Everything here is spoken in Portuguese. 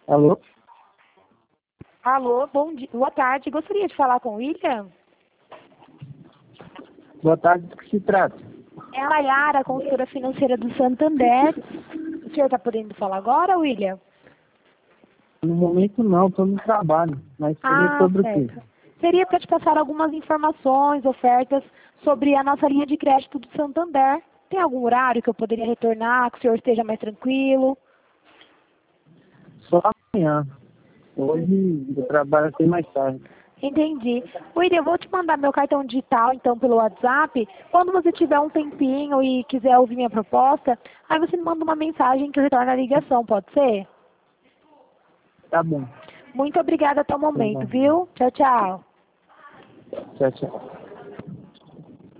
Alô? Alô, bom dia, boa tarde. Gostaria de falar com o William? Boa tarde, do que se trata? É a Mayara, consultora financeira do Santander. O senhor está podendo falar agora, William? No momento não, estou no trabalho, mas seria sobre o quê? Certo. Seria para te passar algumas informações, ofertas sobre a nossa linha de crédito do Santander. Tem algum horário que eu poderia retornar, que o senhor esteja mais tranquilo? Só amanhã. Hoje eu trabalho até mais tarde. Entendi. William, eu vou te mandar meu cartão digital, então, pelo WhatsApp. Quando você tiver um tempinho e quiser ouvir minha proposta, aí você me manda uma mensagem que eu retorno a ligação, pode ser? Tá bom. Muito obrigada até o Tá momento, bom. viu? Tchau, tchau. Tchau, tchau.